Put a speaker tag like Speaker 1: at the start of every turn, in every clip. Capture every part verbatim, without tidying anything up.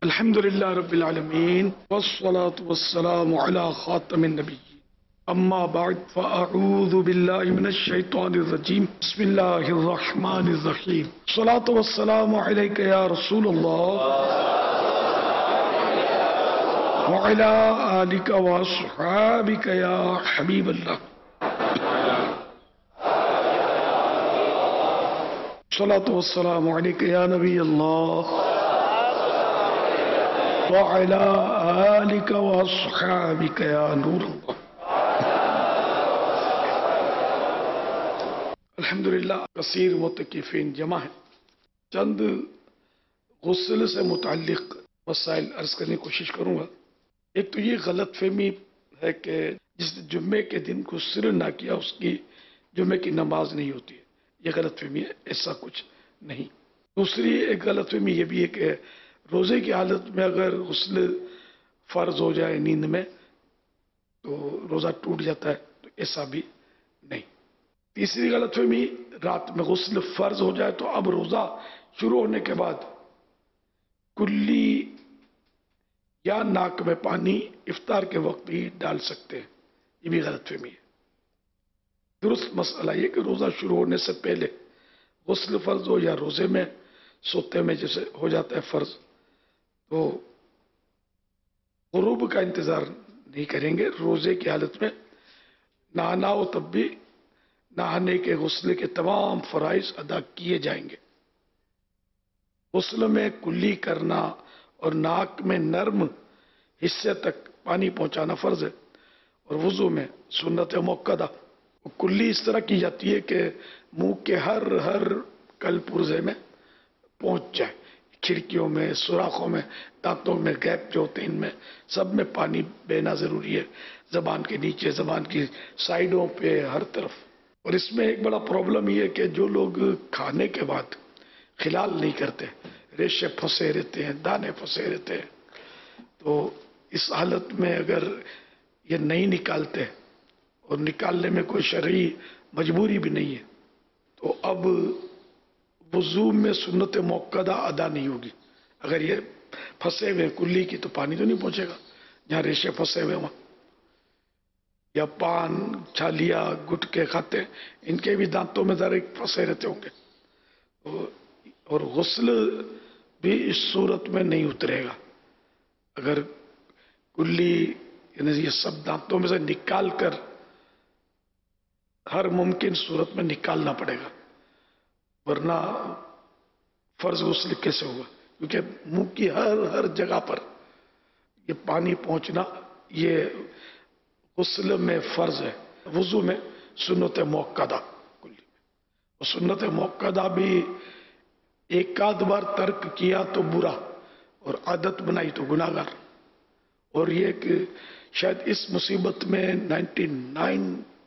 Speaker 1: الحمد للہ رب العالمین والصلاة والسلام علی خاتم النبیین اما بعد فاعوذ باللہ من الشیطان الرجیم بسم اللہ الرحمن الرحیم الصلاة والسلام علیک یا رسول اللہ وعلی آلک واصحابک یا حبیب اللہ الصلاة والسلام علیک یا نبی اللہ وعلى آلك وأصحابك يا نور الله. الحمدللہ کثیر متکفین جمع ہے. چند غسل سے متعلق مسائل عرض کرنے کی کوشش کروں گا. ایک تو یہ غلط فہمی ہے کہ جس نے جمعے کے دن غسل نہ کیا اس کی جمعے کی نماز نہیں ہوتی ہے. یہ غلط فہمی ہے، ایسا کچھ نہیں. دوسری ایک غلط فہمی یہ بھی ہے کہ روزے کی حالت میں اگر غسل فرض ہو جائے نیند میں تو روزہ ٹوٹ جاتا ہے، تو ایسا بھی نہیں. تیسری غلط فہمی رات میں غسل فرض ہو جائے تو اب روزہ شروع ہونے کے بعد کلی یا ناک میں پانی افطار کے وقت بھی ڈال سکتے ہیں. یہ بھی غلط فہمی ہے. درست مسئلہ یہ کہ روزہ شروع ہونے سے پہلے غسل فرض ہو یا روزے میں سوتے میں جیسے ہو جاتا ہے فرض، تو غروب کا انتظار نہیں کریں گے. روزے کی حالت میں نہانا ہو تب بھی نہانے کے غسل کے تمام فرائض ادا کیے جائیں گے. غسل میں کلی کرنا اور ناک میں نرم حصے تک پانی پہنچانا فرض ہے، اور وضو میں سنت موقدہ. کلی اس طرح کی جاتی ہے کہ منہ کے ہر ہر کل پرزے میں پہنچ جائے. کھڑکیوں میں، سوراخوں میں، دانتوں میں گیپ جو ہوتے ہیں ان میں سب میں پانی بہنا ضروری ہے. زبان کے نیچے، زبان کی سائیڈوں پہ، ہر طرف. اور اس میں ایک بڑا پرابلم یہ ہے کہ جو لوگ کھانے کے بعد خلال نہیں کرتے، ریشے پھنسے رہتے ہیں، دانے پھنسے رہتے ہیں، تو اس حالت میں اگر یہ نہیں نکالتے اور نکالنے میں کوئی شرعی مجبوری بھی نہیں ہے تو اب وضو میں سنت موقدہ ادا نہیں ہوگی. اگر یہ پھنسے ہوئے کلی کی تو پانی تو نہیں پہنچے گا جہاں ریشے پھنسے ہوئے وہاں. یا پان، چھالیا، گٹکے کھاتے ہیں، ان کے بھی دانتوں میں ذرا پھنسے رہتے ہوں گے، اور غسل بھی اس صورت میں نہیں اترے گا. اگر کلی یعنی یہ سب دانتوں میں سے نکال کر ہر ممکن صورت میں نکالنا پڑے گا، ورنہ فرض غسل کیسے ہوگا؟ کیونکہ منہ کی ہر ہر جگہ پر یہ پانی پہنچنا یہ غسل میں فرض ہے. وضو میں سنت موقدہ کلی میں. اور سنت موقدہ بھی ایک آدھ بار ترک کیا تو برا اور عادت بنائی تو گناہ گار. اور یہ کہ شاید اس مصیبت میں نائنٹی نائن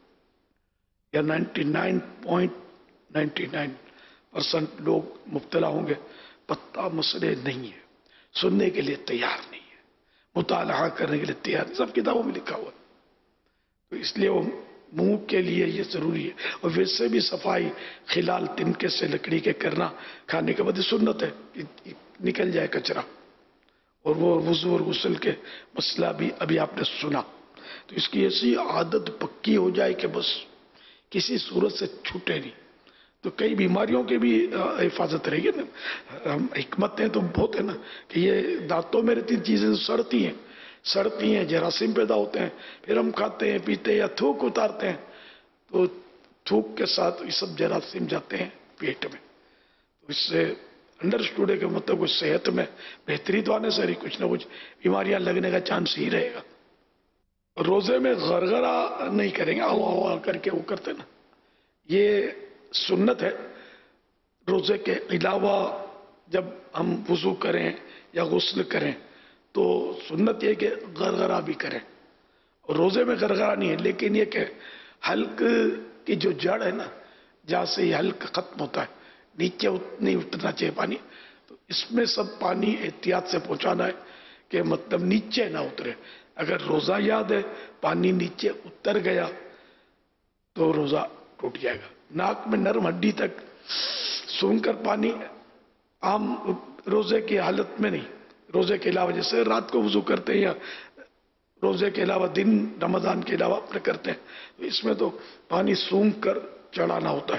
Speaker 1: یا ninety nine point ninety nine percent لوگ مبتلا ہوں گے. پتہ مسئلے نہیں ہے، سننے کے لیے تیار نہیں ہے، مطالعہ کرنے کے لیے تیار نہیں. سب کتابوں میں لکھا ہوا ہے. تو اس لیے وہ منہ کے لیے یہ ضروری ہے. اور ویسے بھی صفائی خلال تنکے سے لکڑی کے کرنا کھانے کے بعد سنت ہے کہ نکل جائے کچرا. اور وہ وضو اور غسل کے مسئلہ بھی ابھی آپ نے سنا. تو اس کی ایسی عادت پکی ہو جائے کہ بس کسی صورت سے چھوٹے نہیں، تو کئی بیماریوں کی بھی حفاظت رہے گی نا. حکمتیں تو بہت ہیں نا کہ یہ دانتوں میں رہتی چیزیں سڑتی ہیں سڑتی ہیں جراثیم پیدا ہوتے ہیں، پھر ہم کھاتے ہیں پیتے ہیں یا تھوک اتارتے ہیں تو تھوک کے ساتھ یہ سب جراثیم جاتے ہیں پیٹ میں. تو اس سے انڈرسٹوڈ ہے کہ مطلب کچھ صحت میں بہتری تو آنے سے کچھ نہ کچھ بیماریاں لگنے کا چانس ہی رہے گا. روزے میں غرغرہ نہیں کریں گے، آو آو کر کے وہ کرتے نا، یہ سنت ہے. روزے کے علاوہ جب ہم وضو کریں یا غسل کریں تو سنت یہ کہ غرغرہ بھی کریں. اور روزے میں غرغرہ نہیں ہے، لیکن یہ کہ حلق کی جو جڑ ہے نا جہاں سے یہ حلق ختم ہوتا ہے نیچے نہیں اترنا چاہیے پانی، تو اس میں سب پانی احتیاط سے پہنچانا ہے کہ مطلب نیچے نہ اترے. اگر روزہ یاد ہے پانی نیچے اتر گیا تو روزہ ٹوٹ جائے گا. ناک میں نرم ہڈی تک سونگھ کر پانی عام روزے کی حالت میں نہیں، روزے کے علاوہ جیسے رات کو وضو کرتے ہیں یا روزے کے علاوہ دن رمضان کے علاوہ اپنے کرتے ہیں، تو اس میں تو پانی سونگھ کر چڑھانا ہوتا ہے،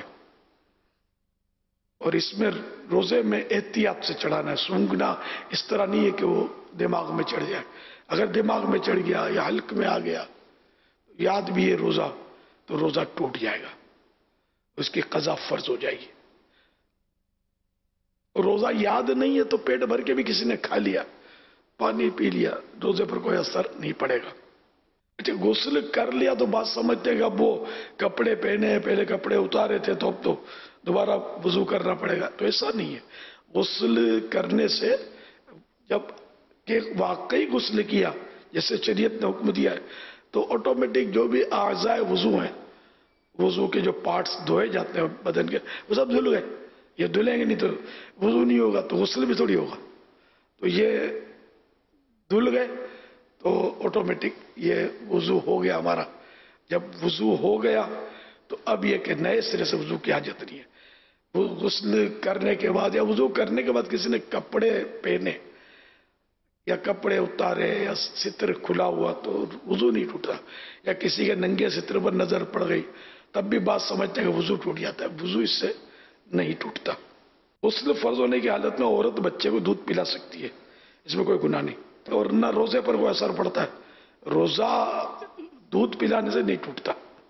Speaker 1: اور اس میں روزے میں احتیاط سے چڑھانا ہے. سونگنا اس طرح نہیں ہے کہ وہ دماغ میں چڑھ جائے. اگر دماغ میں چڑھ گیا یا حلق میں آ گیا، یاد بھی ہے روزہ، تو روزہ ٹوٹ جائے گا، اس کی قضا فرض ہو جائے گی. روزہ یاد نہیں ہے تو پیٹ بھر کے بھی کسی نے کھا لیا، پانی پی لیا، روزے پر کوئی اثر نہیں پڑے گا. اچھا غسل کر لیا تو بات سمجھتے ہیں کہ اب وہ کپڑے پہنے، پہلے کپڑے اتارے تھے تو اب تو دوبارہ وضو کرنا پڑے گا، تو ایسا نہیں ہے. غسل کرنے سے جب کہ واقعی غسل کیا جیسے شریعت نے حکم دیا ہے تو آٹومیٹک جو بھی اعضاء وضو ہیں، وضو کے جو پارٹس دھوئے جاتے ہیں بدن کے، وہ سب دھل گئے. یہ دھلیں گے نہیں تو وضو نہیں ہوگا، تو غسل بھی تھوڑی ہوگا. تو یہ دھل گئے تو آٹومیٹک یہ وضو ہو گیا ہمارا. جب وضو ہو گیا تو اب یہ کہ نئے سرے سے وضو کی حاجت نہیں ہے. غسل کرنے کے بعد یا وضو کرنے کے بعد کسی نے کپڑے پہنے یا کپڑے اتارے یا ستر کھلا ہوا تو وضو نہیں ٹوٹا، یا کسی کے ننگے ستر پر نظر پڑ گئی تب بھی بات سمجھتے ہیں کہ وضو ٹوٹ جاتا ہے. وضو اس سے نہیں ٹوٹتا. غسل فرض ہونے کی حالت میں عورت بچے کو دودھ پلا سکتی ہے، اس میں کوئی گناہ نہیں، اور نہ روزے پر کوئی اثر پڑتا ہے. روزہ دودھ پلانے سے نہیں ٹوٹتا.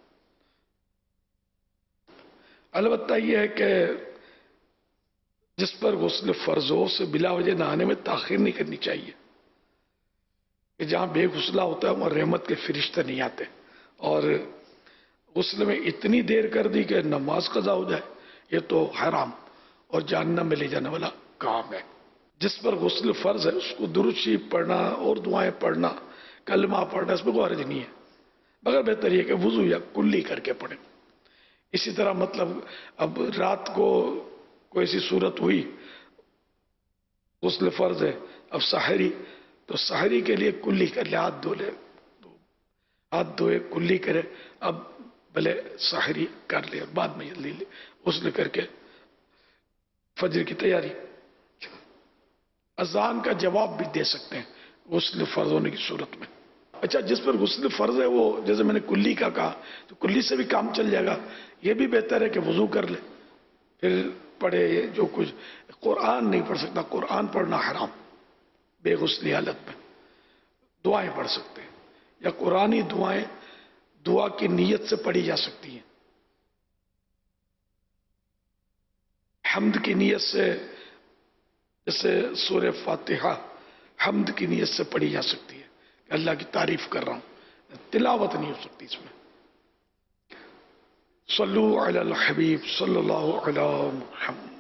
Speaker 1: البتہ یہ ہے کہ جس پر غسل فرض ہو سے بلا وجہ نہانے میں تاخیر نہیں کرنی چاہیے، کہ جہاں بے غسلہ ہوتا ہے وہاں رحمت کے فرشتے نہیں آتے، اور غسل میں اتنی دیر کر دی کہ نماز قضا ہو جائے، یہ تو حرام اور جہنم میں لے جانے والا کام ہے. جس پر غسل فرض ہے اس کو درود شریف پڑھنا اور دعائیں پڑھنا، کلمہ پڑھنا، اس میں کوئی حرج نہیں ہے، مگر بہتر یہ کہ وضو یا کلی کر کے پڑھیں. اسی طرح مطلب اب رات کو کوئی ایسی صورت ہوئی غسل فرض ہے، اب سحری، تو سحری کے لیے کلی کر لے، ہاتھ دھو لے، ہاتھ دھوئے کلی کرے، اب بھلے سحری کر لے، بعد میں جلدی لے غسل کر کے فجر کی تیاری. اذان کا جواب بھی دے سکتے ہیں غسل فرض ہونے کی صورت میں. اچھا جس پر غسل فرض ہے وہ جیسے میں نے کلی کا کہا تو کلی سے بھی کام چل جائے گا. یہ بھی بہتر ہے کہ وضو کر لے پھر پڑھے جو کچھ. قرآن نہیں پڑھ سکتا، قرآن پڑھنا حرام بے غسلی حالت میں. دعائیں پڑھ سکتے ہیں، یا قرآنی دعائیں دعا کی نیت سے پڑھی جا سکتی ہیں. حمد کی نیت سے، جیسے سورہ فاتحہ حمد کی نیت سے پڑھی جا سکتی ہے کہ اللہ کی تعریف کر رہا ہوں، تلاوت نہیں ہو سکتی اس میں. صلو علی الحبیب صلی اللہ علیہ محمد.